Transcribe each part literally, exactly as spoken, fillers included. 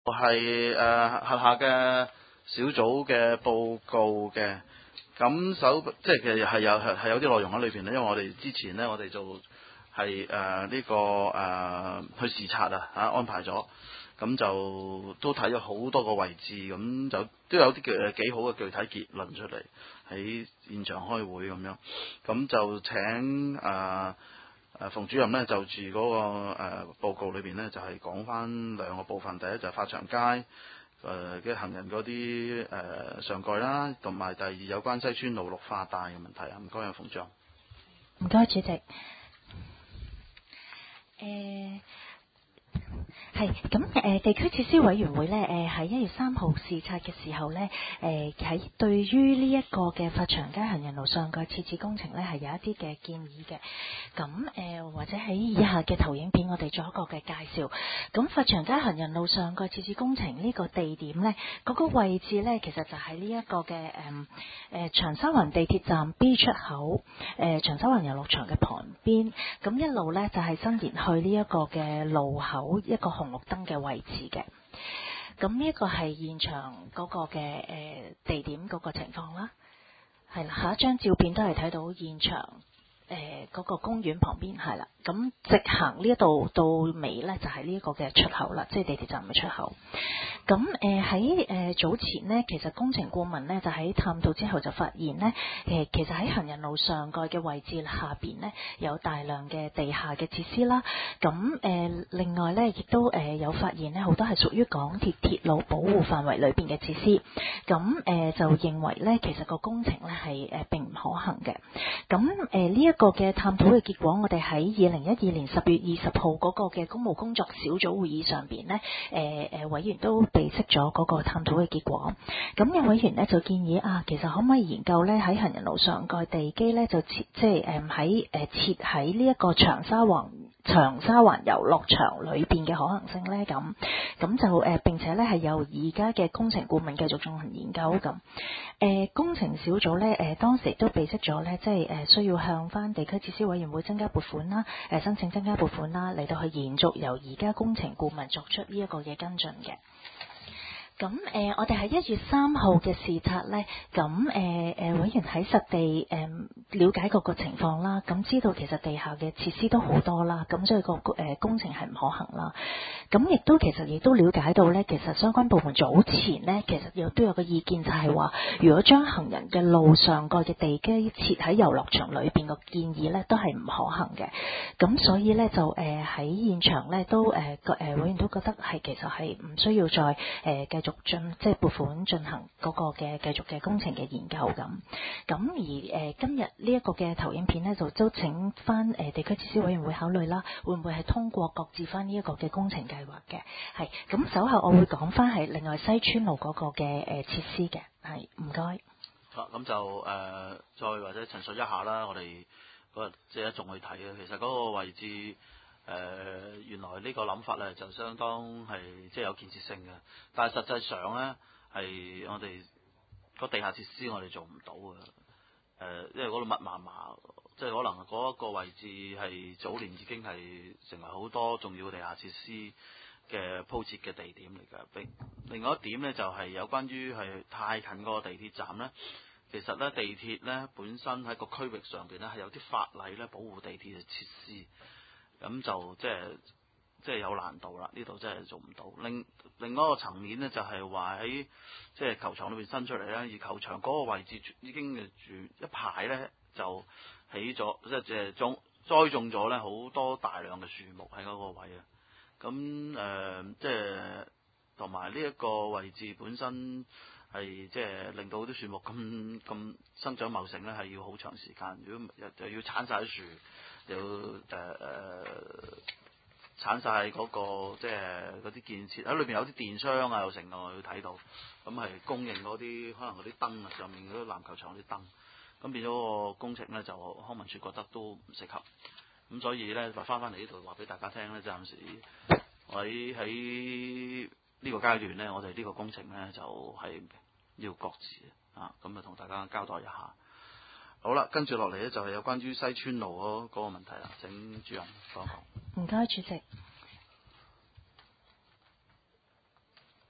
係誒轄下嘅小組嘅報告嘅。咁首即係其實係有係係有啲內容喺裏邊咧，因為我哋之前咧，我哋就係誒呢個誒、呃、去視察啊嚇安排咗，咁就都睇咗好多個位置，咁就都有啲嘅幾好嘅具體結論出嚟喺現場開會咁樣，咁就請誒誒馮主任咧就住嗰、那個誒、呃、報告裏邊咧就係講翻兩個部分，第一就係發祥街。誒嘅、呃、行人嗰啲誒上蓋啦，同埋第二有關西村路綠化帶嘅問題啊，唔該啊，馮長。 唔該，主席。誒、呃。係咁誒，地區設施委員會咧誒喺一月三號視察嘅時候咧誒喺對於呢一個嘅發祥街行人路上蓋設置工程咧係有一啲嘅建議嘅。咁誒、呃、或者喺以下嘅投影片我哋做一個嘅介紹。咁發祥街行人路上蓋設置工程呢個地點咧嗰、那個位置咧其實就喺呢一個嘅誒誒長沙灣地鐵站 B 出口誒、呃、長沙灣遊樂場嘅旁邊，咁一路咧就係、是、伸延去呢一個嘅路口一個紅綠燈嘅位置嘅，咁呢一個係現場嗰個嘅誒、呃、地點嗰個情況啦，係啦，下一張照片都係睇到現場誒嗰、呃那個公園旁邊係啦，咁直行呢一度到尾咧就係呢一個嘅出口啦，即係地鐵站嘅出口。咁誒喺誒早前呢，其實工程顧問呢就喺探討之後就發現呢，誒、呃、其實喺行人路上蓋嘅位置下邊呢，有大量嘅地下嘅設施啦。咁誒、呃、另外呢，亦都誒有發現呢，好多係屬於港鐵鐵路保護範圍裏邊嘅設施。咁誒、呃、就認為呢，其實個工程呢係誒並唔可行嘅。咁誒呢一個嘅探討嘅結果，我哋喺二零一二年十月二十號嗰個嘅公務工作小組會議上邊呢，誒、呃、誒委員都備悉咗嗰個探討嘅結果，咁有委員咧就建議啊，其實可唔可以研究咧喺行人路上蓋地基咧就設即係誒喺誒設喺呢一個長沙灣長沙灣遊樂場裏邊嘅可行性咧？咁咁就誒、呃、並且咧係由而家嘅工程顧問繼續進行研究咁。誒、呃、工程小組咧誒、呃、當時亦都備悉咗咧，即係誒、呃、需要向翻地區設施委員會增加撥款啦，誒、呃、申請增加撥款啦，嚟到去延續由而家工程顧問作出呢一個嘅跟進嘅。咁誒、呃，我哋喺一月三號嘅視察咧，咁誒誒委員喺實地誒、呃、了解過個情況啦，咁知道其實地下嘅設施都好多啦，咁所以個誒、呃、工程係唔可行啦。咁亦都其實亦都了解到咧，其實相關部門早前咧，其實亦都有個意見就係話，如果將行人嘅路上蓋嘅地基設喺遊樂場裏邊個建議咧，都係唔可行嘅。咁所以咧就誒喺、呃、現場咧都誒個誒委員都覺得係其實係唔需要再誒、呃、繼續進即係撥款進行嗰個嘅繼續嘅工程嘅研究咁。咁而誒、呃、今日呢一個嘅投影片咧，就都請翻誒地區設施委員會考慮啦，會唔會係通過擱置翻呢一個嘅工程計劃嘅？係咁稍後我會講翻係另外西村路嗰個嘅誒設施嘅，係唔該。 好，咁就誒、呃、再或者陳述一下啦，我哋嗰日即係一眾去睇嘅，其實嗰個位置誒、呃、原來呢個諗法咧就相當係即係有建設性嘅，但係實際上咧係我哋個地下設施我哋做唔到嘅，誒、呃、因為嗰度密麻麻，即係可能嗰一個位置係早年已經係成為好多重要地下設施嘅鋪設嘅地點嚟㗎。另另外一點咧就係、是、有關於係太近嗰個地鐵站咧。其實咧，地鐵咧本身喺個區域上邊咧係有啲法例咧保護地鐵嘅設施，咁就即係即係有難度啦。呢度真係做唔到。另另外一個層面咧就係話喺即係球場裏邊伸出嚟咧，而球場嗰個位置已經住一排咧就起咗，即係即係種栽種咗咧好多大量嘅樹木喺嗰個位啊。咁誒、呃，即係同埋呢一個位置本身。係即係令到啲樹木咁咁生長茂盛咧，係要好長時間。如果又又要剷晒啲樹，又誒誒剷晒嗰個即係嗰啲建設喺裏邊有啲電箱啊，又成我要睇到，咁係供應嗰啲可能嗰啲燈啊，上面嗰啲籃球場啲燈，咁變咗個工程咧就康文署覺得都唔適合，咁所以咧就翻翻嚟呢度話俾大家聽咧，暫時喺喺。呢個階段呢，我哋呢個工程呢，就係、是、要擱置啊，咁啊同大家交代一下。好啦，跟住落嚟呢，就係、是、有關於西村路嗰嗰個問題啦，請主任講講。 唔該，主席。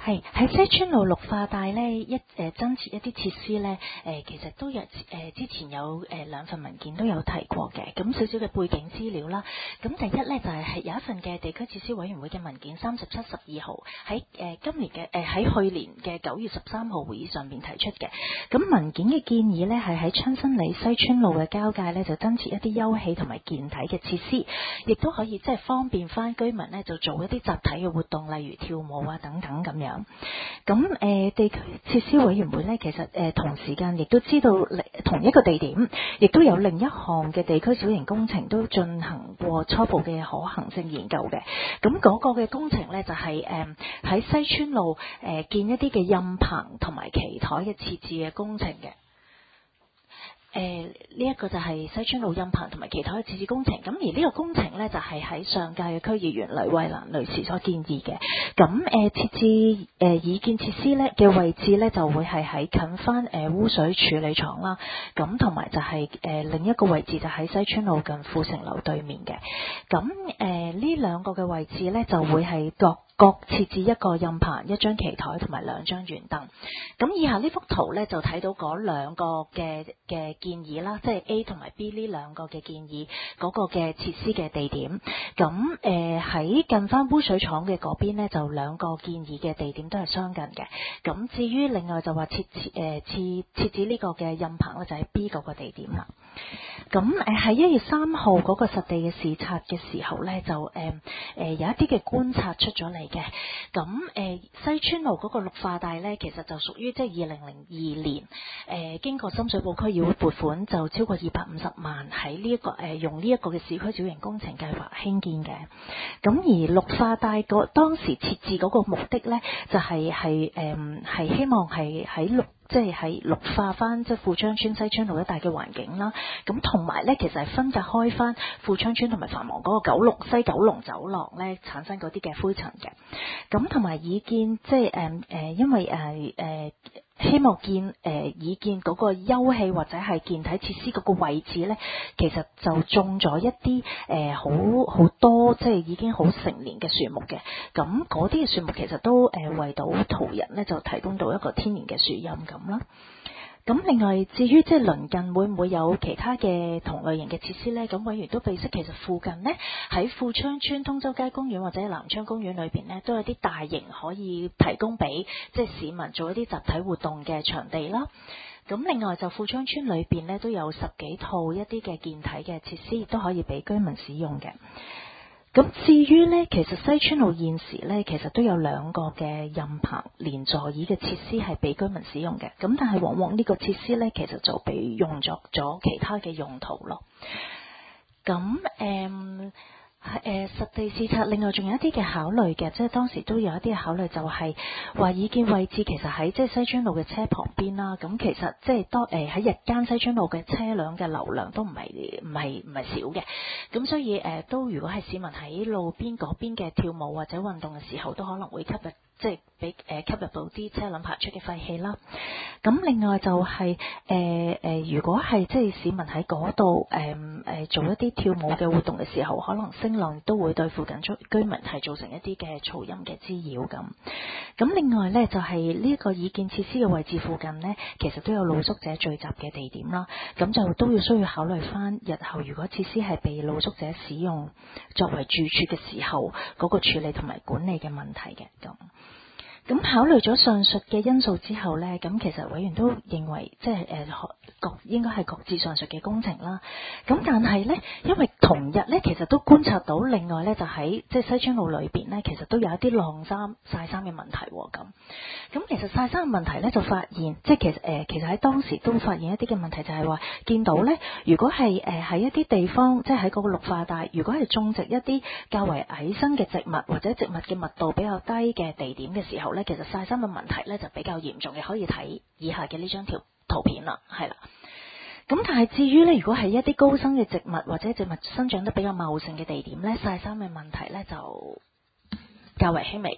係喺西村路綠化帶咧，一誒、呃、增設一啲設施咧，誒、呃、其實都有誒、呃、之前有誒、呃、兩份文件都有提過嘅。咁少少嘅背景資料啦。咁第一咧就係、是、係有一份嘅地區設施委員會嘅文件三十七十二號喺誒今年嘅誒喺去年嘅九月十三號會議上面提出嘅。咁文件嘅建議咧係喺昌新里西村路嘅交界咧就增設一啲休憩同埋健體嘅設施，亦都可以即係方便翻居民咧就做一啲集體嘅活動，例如跳舞啊等等咁樣。咁誒、呃、地區設施委員會咧，其實誒、呃、同時間亦都知道同一個地點，亦都有另一項嘅地區小型工程都進行過初步嘅可行性研究嘅。咁嗰個嘅工程咧就係誒喺西村路誒、呃、建一啲嘅蔭棚同埋旗台嘅設置嘅工程嘅。誒呢一個就係西村路蔭棚同埋其他嘅設置工程，咁而呢個工程呢，就係、是、喺上屆嘅區議員黎慧蘭女士所建議嘅。咁誒、呃、設置誒、呃、已建設施呢嘅位置呢，就會係喺近翻誒、呃、污水處理廠啦，咁同埋就係、是、誒、呃、另一個位置就喺西村路近富城樓對面嘅。咁誒呢兩個嘅位置呢，就會係各各設置一個蔭棚、一張旗台同埋兩張圓凳。咁以下呢幅圖呢，就睇到嗰兩個嘅嘅建議啦，即係 A 同埋 B 呢兩個嘅建議嗰個嘅設施嘅地點。咁誒喺近翻污水廠嘅嗰邊呢，就兩個建議嘅地點都係相近嘅。咁至於另外就話設設誒設設置呢個嘅蔭棚咧，就喺 B 嗰個地點啦。咁誒喺一月三號嗰個實地嘅視察嘅時候咧，就誒誒、呃呃、有一啲嘅觀察出咗嚟嘅。咁誒、呃、西村路嗰個綠化帶咧，其實就屬於即係二零零二年誒、呃、經過深水埗區議會撥款，就超過二百五十萬喺呢一個誒、呃、用呢一個嘅市區小型工程計劃興建嘅。咁而綠化帶嗰當時設置嗰個目的咧，就係係誒係希望係喺綠。即係喺綠化翻即係富昌村西村路一帶嘅環境啦，咁同埋咧其實係分隔開翻富昌村同埋繁忙嗰個九龍西九龍走廊咧產生嗰啲嘅灰塵嘅，咁同埋以建即係誒誒因為誒誒、呃、希望建誒、呃、以建嗰個休憩或者係健體設施嗰個位置咧，其實就種咗一啲誒好好多即係已經好成年嘅樹木嘅，咁嗰啲嘅樹木其實都誒、呃、為到途人咧就提供到一個天然嘅樹蔭咁。啦，咁另外至於即係鄰近會唔會有其他嘅同類型嘅設施呢？咁委員都備悉，其實附近呢，喺富昌村通州街公園或者南昌公園裏邊呢，都有啲大型可以提供俾即係市民做一啲集體活動嘅場地啦。咁另外就富昌村裏邊呢，都有十幾套一啲嘅健體嘅設施，亦都可以俾居民使用嘅。咁至於呢，其實西村路現時呢，其實都有兩個嘅蔭棚連座椅嘅設施係俾居民使用嘅。咁但係往往呢個設施呢，其實就被用作咗其他嘅用途咯。咁誒係誒實地視察，另外仲有一啲嘅考慮嘅，即係當時都有一啲嘅考慮，就係話已建位置其實喺即係西村路嘅車旁邊啦。咁其實即係當誒喺日間西村路嘅車輛嘅流量都唔係唔係唔係少嘅。咁所以誒、呃、都如果係市民喺路邊嗰邊嘅跳舞或者運動嘅時候，都可能會吸引。即係俾誒吸入到啲車輛排出嘅廢氣啦。咁另外就係誒誒，如果係即係市民喺嗰度誒誒做一啲跳舞嘅活動嘅時候，可能聲浪都會對附近居居民係造成一啲嘅噪音嘅滋擾咁。咁另外咧就係呢一個已建設施嘅位置附近呢，其實都有露宿者聚集嘅地點啦。咁就都要需要考慮翻日後如果設施係被露宿者使用作為住處嘅時候，嗰個處理同埋管理嘅問題嘅咁。咁考慮咗上述嘅因素之後呢，咁其實委員都認為即係誒各應該係各自上述嘅工程啦。咁但係呢，因為同日呢，其實都觀察到另外呢，就喺即係西村路裏邊呢，其實都有一啲晾衫曬衫嘅問題喎。咁咁其實曬衫嘅問題呢，就發現即係其實誒、呃、其實喺當時都發現一啲嘅問題，就係話見到呢，如果係誒喺一啲地方，即係喺嗰個綠化帶，如果係種植一啲較為矮生嘅植物或者植物嘅密度比較低嘅地點嘅時候呢，其實曬衫嘅問題咧就比較嚴重嘅，可以睇以下嘅呢張條圖片啦，係啦。咁但係至於咧，如果係一啲高生嘅植物或者植物生長得比較茂盛嘅地點咧，曬衫嘅問題咧就較為輕微啦。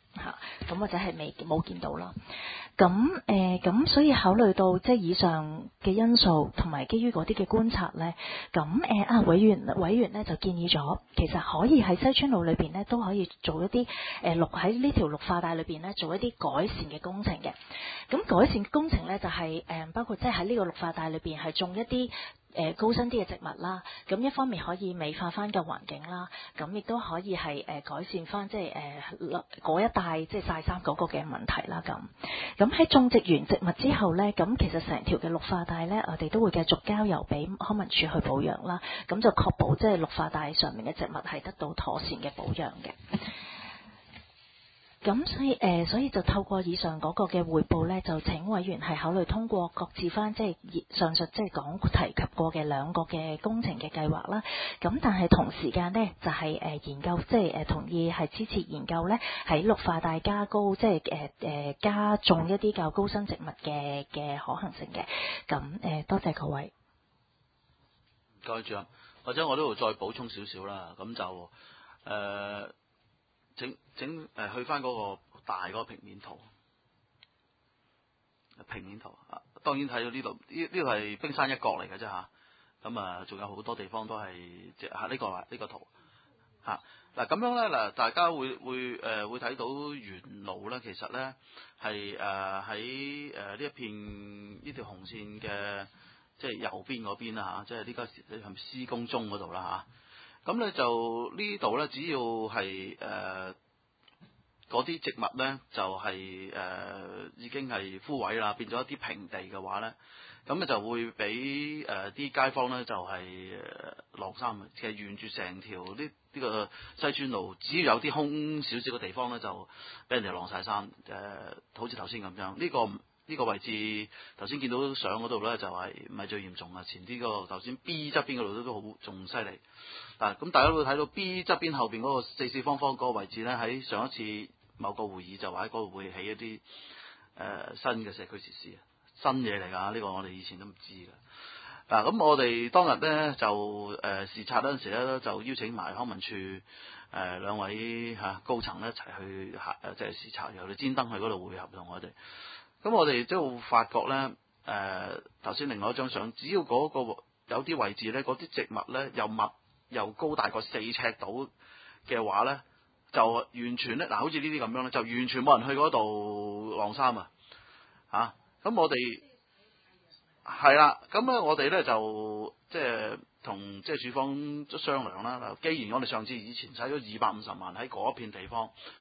嚇，咁或者係未冇見到啦。咁誒咁，所以考慮到即係以上嘅因素，同埋基於嗰啲嘅觀察咧，咁誒啊委員委員咧就建議咗，其實可以喺西村路裏邊咧都可以做一啲誒綠喺呢條綠化帶裏邊咧做一啲改善嘅工程嘅。咁改善工程咧就係、是、誒、呃、包括即係喺呢個綠化帶裏邊係種一啲誒、呃、高身啲嘅植物啦。咁一方面可以美化翻個環境啦，咁亦都可以係誒、呃、改善翻即係誒嗰一帶即係曬衫嗰個嘅問題啦。咁咁喺種植完植物之後咧，咁其實成條嘅綠化帶咧，我哋都會繼續交由俾康文署去保養啦。咁就確保即係綠化帶上面嘅植物係得到妥善嘅保養嘅。咁所以誒、呃，所以就透過以上嗰個嘅彙報咧，就請委員係考慮通過擱置翻即係上述即係講提及過嘅兩個嘅工程嘅計劃啦。咁但係同時間咧，就係、是、誒研究即係誒同意係支持研究咧喺綠化帶加高即係誒誒加種一啲較高生植物嘅嘅可行性嘅。咁誒、呃、多謝各位。 唔該主任，或者我呢度再補充少少啦。咁就誒。呃整整誒、呃、去翻嗰個大嗰個平面圖，平面圖啊，當然睇到呢度呢呢度係冰山一角嚟嘅啫嚇，咁啊仲有好多地方都係即係呢個呢、呢個圖嚇嗱咁樣咧嗱，大家會會誒、呃、會睇到沿路咧，其實咧係誒喺誒呢一片呢條紅線嘅即係右邊嗰邊啦嚇，即係呢個係施工中嗰度啦嚇。咁咧就呢度咧，只要係誒嗰啲植物咧，就係、是、誒、呃、已經係枯萎啦，變咗一啲平地嘅話咧，咁咧就會俾誒啲街坊咧就係誒晾衫。其實沿住成條呢呢個西村路，只要有啲空少少嘅地方咧，就俾人哋晾晒衫。誒、呃，好似頭先咁樣，呢、這個呢、這個位置頭先見到相嗰度咧，就係唔係最嚴重啊？前啲嗰個頭先 B 側邊嗰度都都好仲犀利。嗱，咁大家都會睇到 B 側邊後邊嗰個四四方方嗰個位置咧，喺上一次某個會議就話喺嗰度會起一啲誒、呃、新嘅社區設施啊，新嘢嚟㗎，呢、這個我哋以前都唔知㗎。嗱，咁我哋當日咧就誒、呃、視察嗰陣時咧，就邀請埋康文署誒、呃、兩位嚇、啊、高層一齊去嚇誒即係視察，由你專登去嗰度會合同我哋。咁我哋都發覺咧誒頭先另外一張相，只要嗰、那個有啲位置咧，嗰啲植物咧又密，又高大概四尺度嘅話咧，就完全咧嗱，好似呢啲咁樣咧，就完全冇人去嗰度晾衫啊！嚇，咁我哋係啦，咁咧我哋咧就即係同即係署方都商量啦。既然我哋上次以前使咗二百五十萬喺嗰片地方。